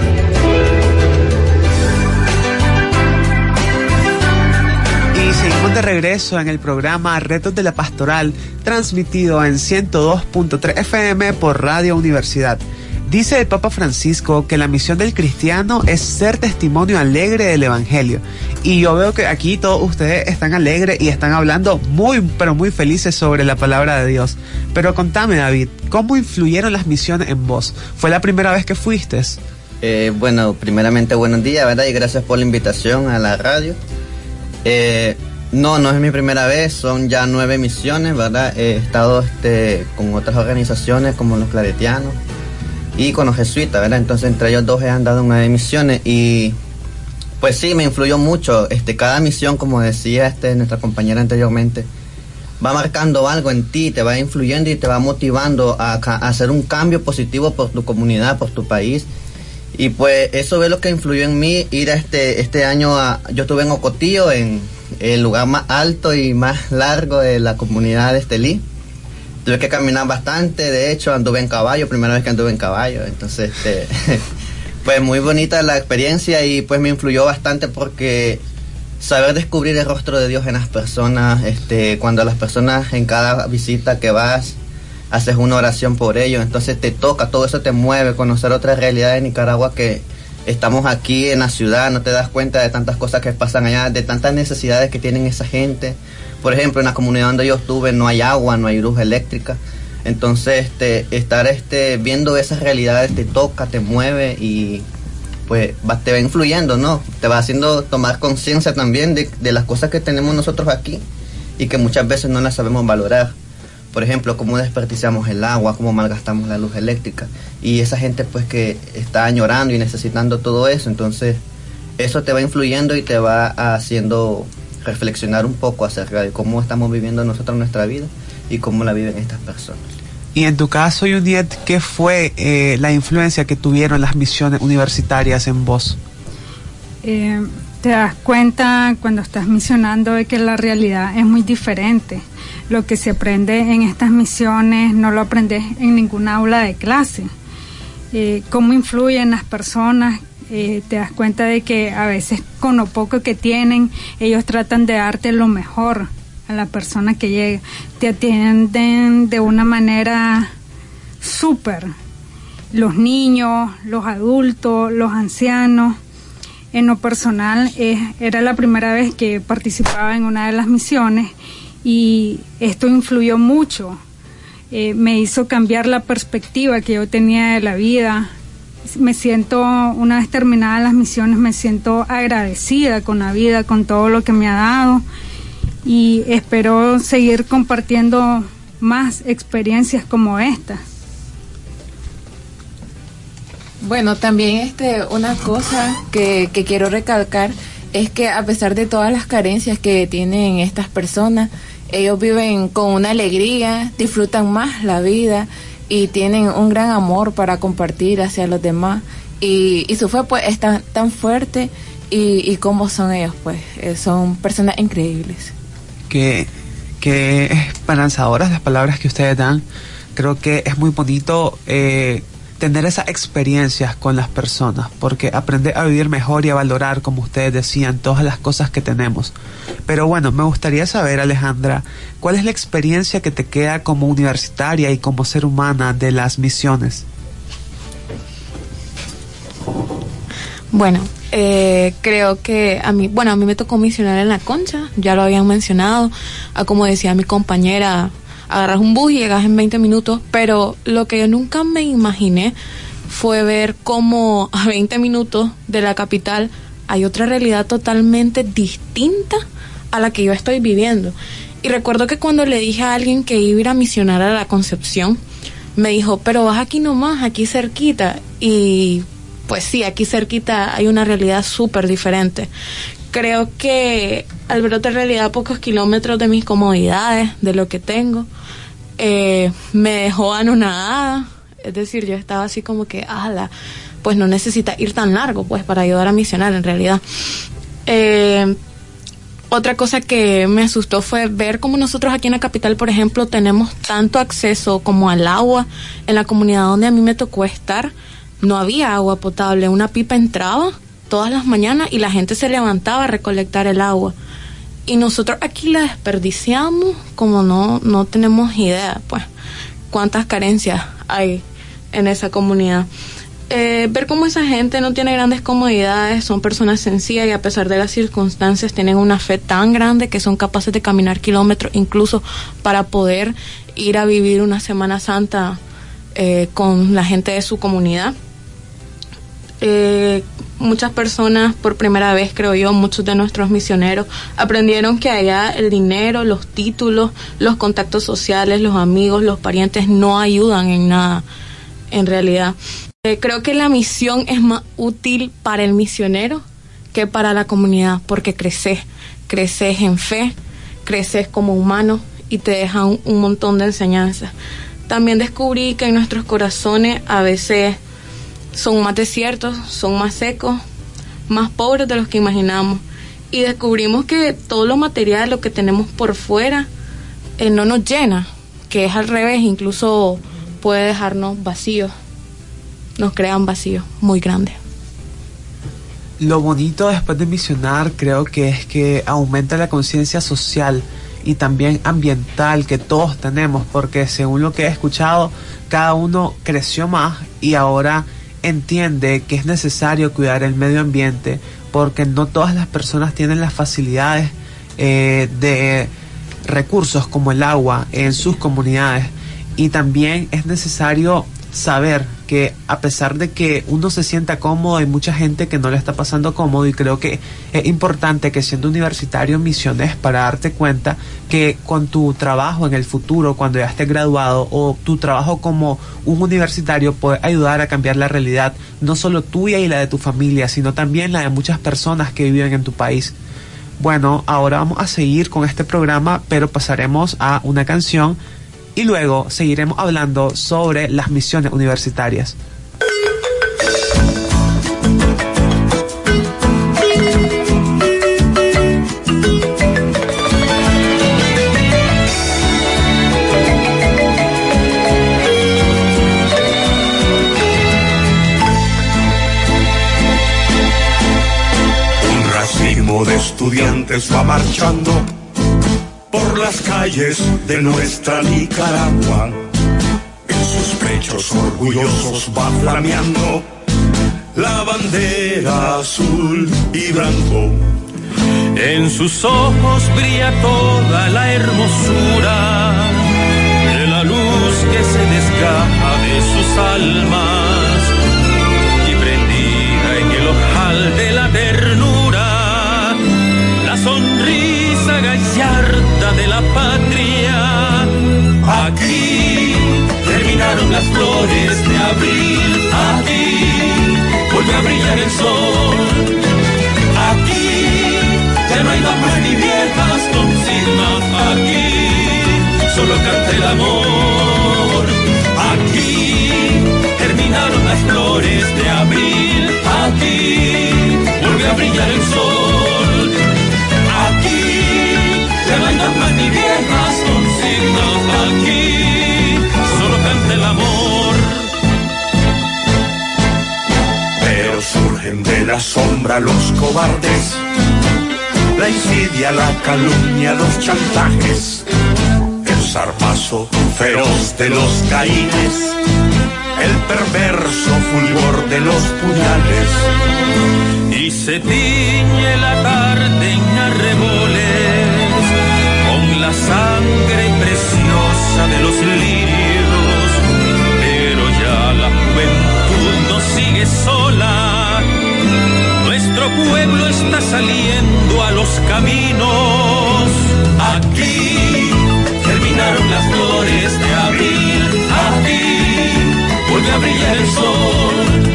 Y seguimos de regreso en el programa Retos de la Pastoral, transmitido en ciento dos punto tres F M por Radio Universidad. Dice el Papa Francisco que la misión del cristiano es ser testimonio alegre del Evangelio. Y yo veo que aquí todos ustedes están alegres y están hablando muy, pero muy felices sobre la palabra de Dios. Pero contame, David, ¿cómo influyeron las misiones en vos? ¿Fue la primera vez que fuiste? Eh, bueno, primeramente buenos días, ¿verdad? Y gracias por la invitación a la radio. Eh, no, no es mi primera vez, son ya nueve misiones, ¿verdad? He estado este, con otras organizaciones como los claretianos y con los jesuitas, ¿verdad? Entonces entre ellos dos he andado en nueve misiones y pues sí, me influyó mucho. Este, cada misión, como decía este, nuestra compañera anteriormente, va marcando algo en ti, te va influyendo y te va motivando a, a hacer un cambio positivo por tu comunidad, por tu país. Y pues eso es lo que influyó en mí, ir a este, este año a, yo estuve en Ocotillo, en el lugar más alto y más largo de la comunidad de Estelí. Tuve que caminar bastante, de hecho anduve en caballo, primera vez que anduve en caballo, entonces este, pues muy bonita la experiencia y pues me influyó bastante porque saber descubrir el rostro de Dios en las personas, este, cuando las personas en cada visita que vas, haces una oración por ellos, entonces te toca, todo eso te mueve, conocer otra realidad de Nicaragua que estamos aquí en la ciudad, no te das cuenta de tantas cosas que pasan allá, de tantas necesidades que tienen esa gente. Por ejemplo, en la comunidad donde yo estuve no hay agua, no hay luz eléctrica, entonces este, estar este, viendo esas realidades te toca, te mueve y pues va, te va influyendo, ¿no? Te va haciendo tomar conciencia también de, de las cosas que tenemos nosotros aquí y que muchas veces no las sabemos valorar. Por ejemplo, cómo desperdiciamos el agua, cómo malgastamos la luz eléctrica. Y esa gente pues que está añorando y necesitando todo eso, entonces eso te va influyendo y te va haciendo reflexionar un poco acerca de cómo estamos viviendo nosotros nuestra vida y cómo la viven estas personas. Y en tu caso, Yuniet, ¿qué fue eh, la influencia que tuvieron las misiones universitarias en vos? Eh, te das cuenta cuando estás misionando de que la realidad es muy diferente. Lo que se aprende en estas misiones no lo aprendes en ninguna aula de clase. Eh, cómo influyen las personas, eh, te das cuenta de que a veces con lo poco que tienen, ellos tratan de darte lo mejor a la persona que llega. Te atienden de una manera súper. Los niños, los adultos, los ancianos. En lo personal, eh, era la primera vez que participaba en una de las misiones y esto influyó mucho, eh, me hizo cambiar la perspectiva que yo tenía de la vida. Me siento, una vez terminadas las misiones, me siento agradecida con la vida, con todo lo que me ha dado y espero seguir compartiendo más experiencias como esta. Bueno, también este una cosa que, que quiero recalcar es que a pesar de todas las carencias que tienen estas personas, ellos viven con una alegría, disfrutan más la vida y tienen un gran amor para compartir hacia los demás. y, y su fe pues es tan, tan fuerte, y, y cómo son ellos, pues eh, son personas increíbles. Que, que esperanzadoras las palabras que ustedes dan. Creo que es muy bonito eh, tener esas experiencias con las personas, porque aprender a vivir mejor y a valorar, como ustedes decían, todas las cosas que tenemos. Pero bueno, me gustaría saber, Alejandra, ¿cuál es la experiencia que te queda como universitaria y como ser humana de las misiones? Bueno, eh, creo que a mí, bueno, a mí me tocó misionar en La Concha, ya lo habían mencionado, a como decía mi compañera, agarras un bus y llegas en veinte minutos, pero lo que yo nunca me imaginé fue ver cómo a veinte minutos de la capital hay otra realidad totalmente distinta a la que yo estoy viviendo. Y recuerdo que cuando le dije a alguien que iba a ir a misionar a la Concepción, me dijo, pero vas aquí nomás, aquí cerquita. Y pues sí, aquí cerquita hay una realidad súper diferente. Creo que al ver otra realidad a pocos kilómetros de mis comodidades, de lo que tengo, eh, me dejó anonadada. Es decir, yo estaba así como que, ala, pues no necesita ir tan largo pues para ayudar a misionar en realidad. Eh, otra cosa que me asustó fue ver cómo nosotros aquí en la capital, por ejemplo, tenemos tanto acceso como al agua. En la comunidad donde a mí me tocó estar, no había agua potable. Una pipa entraba todas las mañanas y la gente se levantaba a recolectar el agua. Y nosotros aquí la desperdiciamos como no, no tenemos idea, pues, cuántas carencias hay en esa comunidad. Eh, ver cómo esa gente no tiene grandes comodidades, son personas sencillas y a pesar de las circunstancias tienen una fe tan grande que son capaces de caminar kilómetros incluso para poder ir a vivir una Semana Santa eh, con la gente de su comunidad. Eh, muchas personas por primera vez, creo yo, muchos de nuestros misioneros aprendieron que allá el dinero, los títulos, los contactos sociales, los amigos, los parientes no ayudan en nada en realidad. Eh, creo que la misión es más útil para el misionero que para la comunidad, porque creces, creces en fe, creces como humano y te deja un, un montón de enseñanzas. También descubrí que en nuestros corazones a veces son más desiertos, son más secos, más pobres de los que imaginamos. Y descubrimos que todo lo material, lo que tenemos por fuera, eh, no nos llena, que es al revés, incluso puede dejarnos vacíos, nos crean vacíos muy grandes. Lo bonito después de misionar creo que es que aumenta la conciencia social y también ambiental que todos tenemos, porque según lo que he escuchado, cada uno creció más y ahora entiende que es necesario cuidar el medio ambiente, porque no todas las personas tienen las facilidades eh, de recursos como el agua en sus comunidades, y también es necesario saber que a pesar de que uno se sienta cómodo, hay mucha gente que no le está pasando cómodo, y creo que es importante que siendo universitario misiones para darte cuenta que con tu trabajo en el futuro, cuando ya estés graduado, o tu trabajo como un universitario, puede ayudar a cambiar la realidad, no solo tuya y la de tu familia, sino también la de muchas personas que viven en tu país. Bueno, ahora vamos a seguir con este programa, pero pasaremos a una canción y luego seguiremos hablando sobre las misiones universitarias. Un racimo de estudiantes va marchando por las calles de nuestra Nicaragua. En sus pechos orgullosos va flameando la bandera azul y blanco. En sus ojos brilla toda la hermosura de la luz que se desgaja de sus almas, y prendida en el ojal de la ternura, la sonrisa gallarda de la patria. Aquí terminaron las flores de abril, aquí vuelve a brillar el sol. Aquí ya no hay damas ni viejas consignas, aquí solo canta el amor. Aquí terminaron las flores de abril. damas ni viejas consignas aquí, solo canta el amor. Pero surgen de la sombra los cobardes, la insidia, la calumnia, los chantajes, el zarpazo feroz de los caínes, el perverso fulgor de los puñales. Y se tiñe la tarde en arreboles con la sangre preciosa de los lirios, pero ya la juventud no sigue sola. Nuestro pueblo está saliendo a los caminos. Aquí terminaron las flores de abril, aquí vuelve a brillar el sol.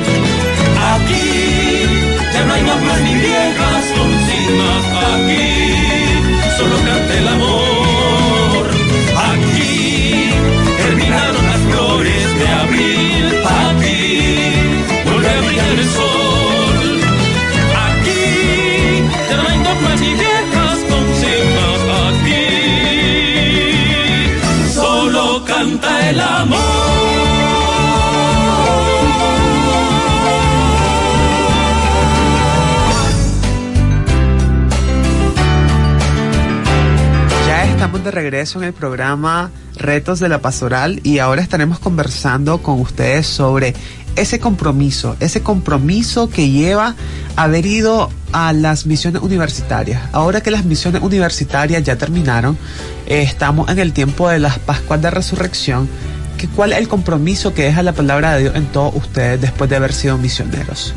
Aquí ya no hay damas ni viejas consignas, aquí solo canta el amor. Aquí terminaron las flores de abril, aquí vuelve a brillar el sol. Aquí ya no hay damas ni viejas consignas, aquí solo canta el amor. Estamos de regreso en el programa Retos de la Pastoral y ahora estaremos conversando con ustedes sobre ese compromiso, ese compromiso que lleva a haber ido a las misiones universitarias. Ahora que las misiones universitarias ya terminaron, eh, estamos en el tiempo de las Pascuas de Resurrección. ¿Qué, ¿Cuál es el compromiso que deja la palabra de Dios en todos ustedes después de haber sido misioneros?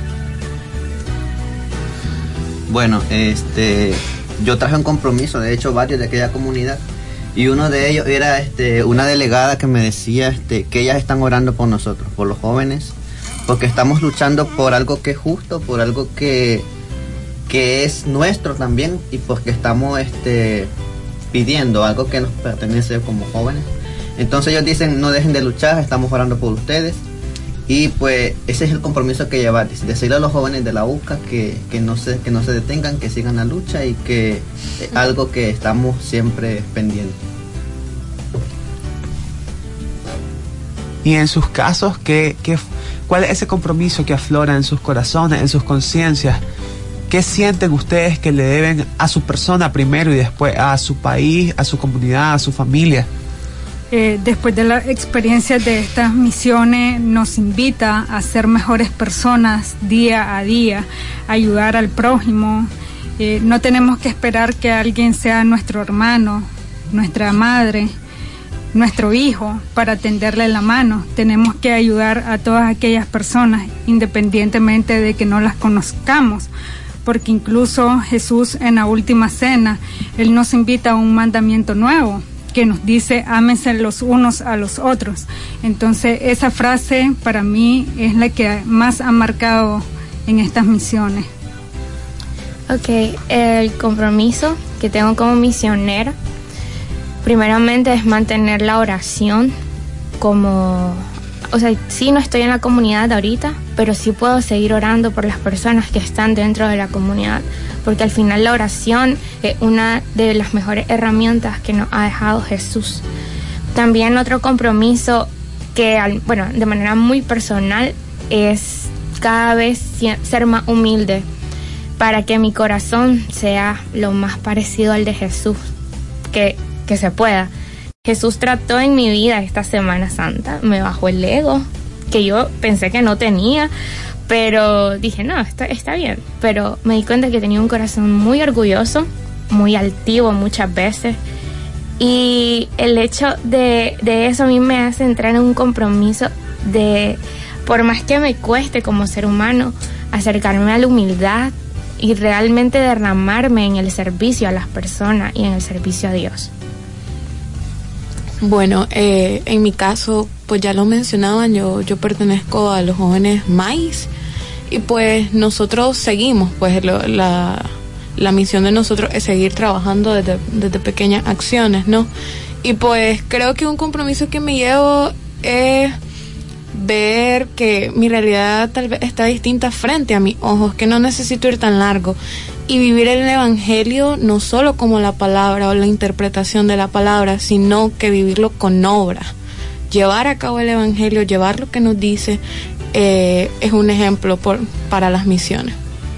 Bueno, este... yo traje un compromiso, de hecho varios de aquella comunidad, y uno de ellos era este, una delegada que me decía este, que ellas están orando por nosotros, por los jóvenes, porque estamos luchando por algo que es justo, por algo que, que es nuestro también, y porque estamos este, pidiendo algo que nos pertenece como jóvenes. Entonces ellos dicen, no dejen de luchar, estamos orando por ustedes. Y pues ese es el compromiso que llevar, decirle a los jóvenes de la U C A que, que, no se, que no se detengan, que sigan la lucha y que es algo que estamos siempre pendientes. Y en sus casos, ¿qué, qué, ¿cuál es ese compromiso que aflora en sus corazones, en sus conciencias? ¿Qué sienten ustedes que le deben a su persona primero y después a su país, a su comunidad, a su familia? Eh, después de la experiencia de estas misiones, nos invita a ser mejores personas día a día, a ayudar al prójimo. Eh, no tenemos que esperar que alguien sea nuestro hermano, nuestra madre, nuestro hijo para tenderle la mano. Tenemos que ayudar a todas aquellas personas, independientemente de que no las conozcamos, porque incluso Jesús en la última cena, Él nos invita a un mandamiento nuevo, que nos dice, ámense los unos a los otros. Entonces, esa frase para mí es la que más ha marcado en estas misiones. Ok, el compromiso que tengo como misionera, primeramente es mantener la oración como, o sea, sí no estoy en la comunidad ahorita, pero sí puedo seguir orando por las personas que están dentro de la comunidad, porque al final la oración es una de las mejores herramientas que nos ha dejado Jesús. También otro compromiso que, bueno, de manera muy personal, es cada vez ser más humilde para que mi corazón sea lo más parecido al de Jesús que, que se pueda. Jesús trató en mi vida esta Semana Santa, me bajó el ego, que yo pensé que no tenía, pero dije, no, está, está bien. Pero me di cuenta que tenía un corazón muy orgulloso, muy altivo muchas veces. Y el hecho de, de eso a mí me hace entrar en un compromiso de, por más que me cueste como ser humano, acercarme a la humildad y realmente derramarme en el servicio a las personas y en el servicio a Dios. Bueno, eh, en mi caso, pues ya lo mencionaban, yo, yo pertenezco a los jóvenes Maíz y pues nosotros seguimos, pues lo, la, la misión de nosotros es seguir trabajando desde, desde pequeñas acciones, ¿no? Y pues creo que un compromiso que me llevo es ver que mi realidad tal vez está distinta frente a mis ojos, que no necesito ir tan largo, y vivir el evangelio no solo como la palabra o la interpretación de la palabra, sino que vivirlo con obra, llevar a cabo el evangelio, llevar lo que nos dice, eh, es un ejemplo por, para las misiones.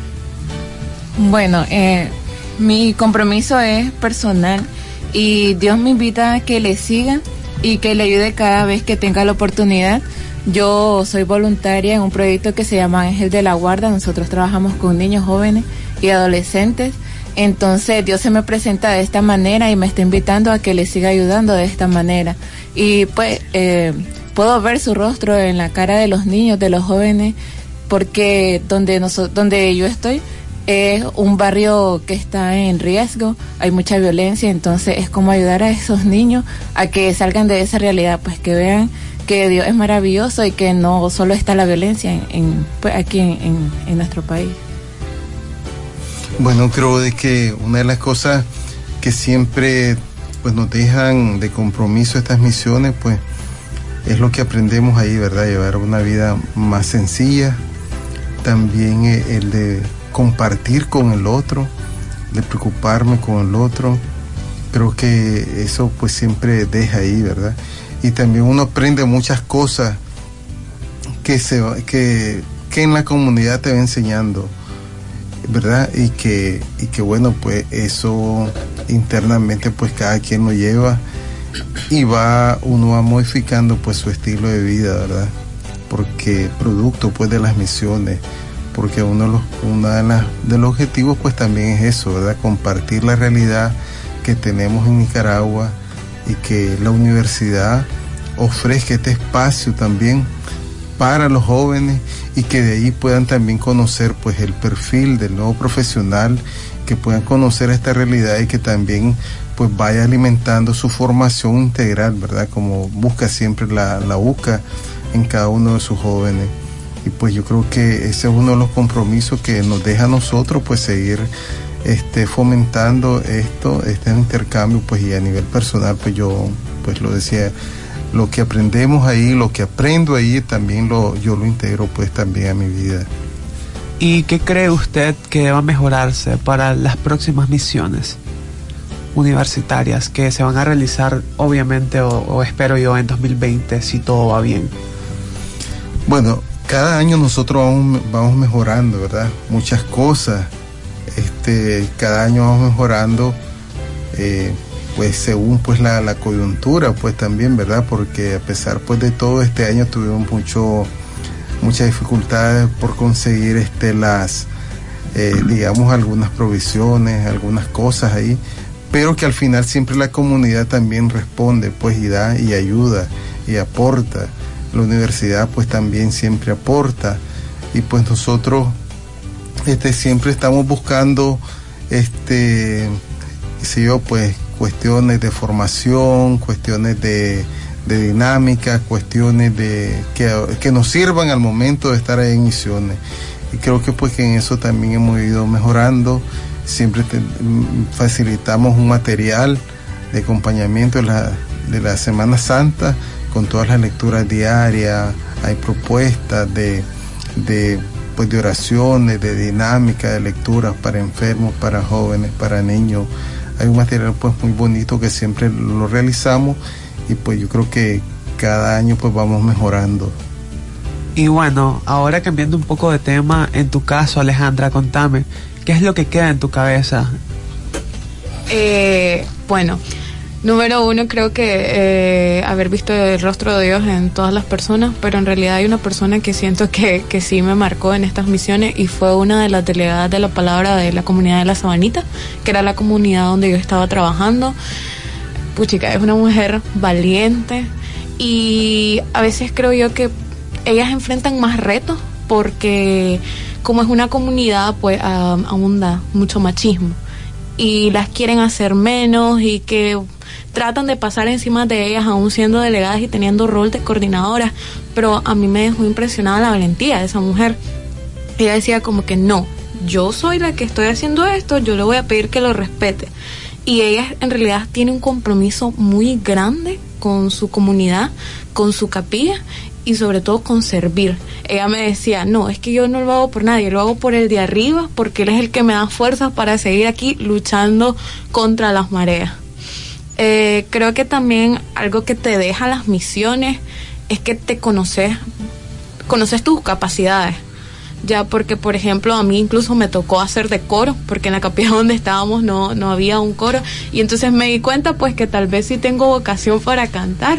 Bueno, eh, mi compromiso es personal y Dios me invita a que le siga y que le ayude cada vez que tenga la oportunidad. Yo soy voluntaria en un proyecto que se llama Ángel de la Guarda. Nosotros trabajamos con niños, jóvenes y adolescentes. Entonces Dios se me presenta de esta manera y me está invitando a que le siga ayudando de esta manera. Y pues eh, puedo ver su rostro en la cara de los niños, de los jóvenes, porque donde, noso- donde yo estoy es un barrio que está en riesgo, hay mucha violencia, entonces es como ayudar a esos niños a que salgan de esa realidad, pues que vean que Dios es maravilloso y que no solo está la violencia en, en, pues aquí en, en, en nuestro país. Bueno, creo de que una de las cosas que siempre pues nos dejan de compromiso estas misiones, pues es lo que aprendemos ahí, ¿verdad? Llevar una vida más sencilla, también el de compartir con el otro, de preocuparme con el otro. Creo que eso pues siempre deja ahí, ¿verdad? Y también uno aprende muchas cosas que se que, que en la comunidad te va enseñando, ¿verdad? Y que, y que bueno, pues eso internamente pues cada quien lo lleva y va, uno va modificando pues su estilo de vida, ¿verdad? Porque producto pues de las misiones, porque uno de los, una de, las, de los objetivos pues también es eso, ¿verdad? Compartir la realidad que tenemos en Nicaragua y que la universidad ofrezca este espacio también para los jóvenes y que de ahí puedan también conocer pues el perfil del nuevo profesional, que puedan conocer esta realidad y que también pues vaya alimentando su formación integral, ¿verdad? Como busca siempre la, la U C A en cada uno de sus jóvenes. Y pues yo creo que ese es uno de los compromisos que nos deja a nosotros pues seguir este fomentando esto, este intercambio, pues, y a nivel personal pues yo pues lo decía, lo que aprendemos ahí, lo que aprendo ahí también lo yo lo integro pues también a mi vida. ¿Y qué cree usted que deba mejorarse para las próximas misiones universitarias que se van a realizar obviamente o, o espero yo en dos mil veinte si todo va bien? Bueno, cada año nosotros vamos, vamos mejorando, ¿verdad? Muchas cosas. Este, cada año vamos mejorando, eh, pues según pues la, la coyuntura, pues también, ¿verdad? Porque a pesar pues de todo, este año tuvimos mucho, muchas dificultades por conseguir este las, eh, digamos, algunas provisiones, algunas cosas ahí, pero que al final siempre la comunidad también responde, pues, y da y ayuda y aporta. La universidad pues también siempre aporta y pues nosotros este siempre estamos buscando este qué sé yo pues cuestiones de formación, cuestiones de, de dinámica, cuestiones de que, que nos sirvan al momento de estar ahí en misiones, y creo que pues que en eso también hemos ido mejorando. Siempre te, facilitamos un material de acompañamiento de la, de la Semana Santa con todas las lecturas diarias, hay propuestas de, de, pues de oraciones, de dinámica, de lecturas para enfermos, para jóvenes, para niños. Hay un material pues muy bonito que siempre lo realizamos y pues yo creo que cada año pues vamos mejorando. Y bueno, ahora cambiando un poco de tema, en tu caso, Alejandra, contame, ¿qué es lo que queda en tu cabeza? Eh, bueno, número uno, creo que eh, haber visto el rostro de Dios en todas las personas, pero en realidad hay una persona que siento que, que sí me marcó en estas misiones y fue una de las delegadas de la palabra de la comunidad de La Sabanita, que era la comunidad donde yo estaba trabajando. Puchica, es una mujer valiente y a veces creo yo que ellas enfrentan más retos porque como es una comunidad pues um, abunda mucho machismo y las quieren hacer menos y que tratan de pasar encima de ellas aún siendo delegadas y teniendo rol de coordinadoras, pero a mí me dejó impresionada la valentía de esa mujer. Ella decía como que no, yo soy la que estoy haciendo esto, yo le voy a pedir que lo respete. Y ella en realidad tiene un compromiso muy grande con su comunidad, con su capilla, y sobre todo con servir. Ella me decía, no, es que yo no lo hago por nadie, lo hago por el de arriba, porque él es el que me da fuerzas para seguir aquí luchando contra las mareas. Eh, creo que también algo que te deja las misiones es que te conoces, conoces tus capacidades. Ya, porque por ejemplo a mí incluso me tocó hacer de coro, porque en la capilla donde estábamos no, no había un coro, y entonces me di cuenta pues que tal vez sí tengo vocación para cantar.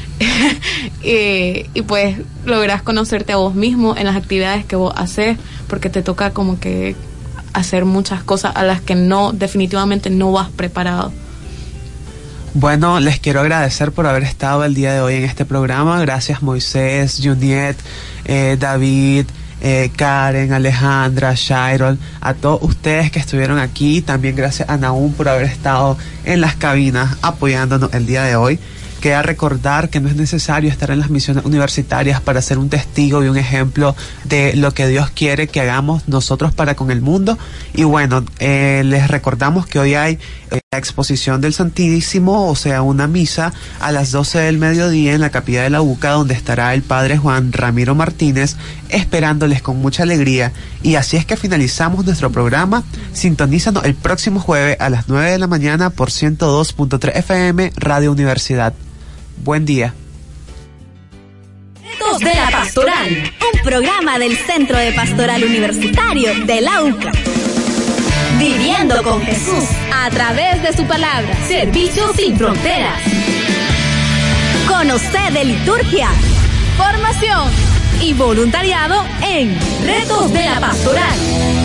y, y pues lográs conocerte a vos mismo en las actividades que vos haces, porque te toca como que hacer muchas cosas a las que no, definitivamente no vas preparado. Bueno, les quiero agradecer por haber estado el día de hoy en este programa. Gracias Moisés, Juniet, eh, David, Eh, Karen, Alejandra, Shairol, a todos ustedes que estuvieron aquí. También gracias a Nahum por haber estado en las cabinas apoyándonos el día de hoy. Queda recordar que no es necesario estar en las misiones universitarias para ser un testigo y un ejemplo de lo que Dios quiere que hagamos nosotros para con el mundo. Y bueno, eh, les recordamos que hoy hay eh, la exposición del Santísimo, o sea, una misa a las doce del mediodía en la capilla de la UCA, donde estará el Padre Juan Ramiro Martínez esperándoles con mucha alegría. Y así es que finalizamos nuestro programa. Sintonízanos el próximo jueves a las nueve de la mañana por ciento dos punto tres F M Radio Universidad. Buen día. Retos de la Pastoral, un programa del Centro de Pastoral Universitario de la UCA. Viviendo con Jesús a través de su palabra. Servicio sin fronteras. Con usted de liturgia, formación y voluntariado en Retos de la Pastoral.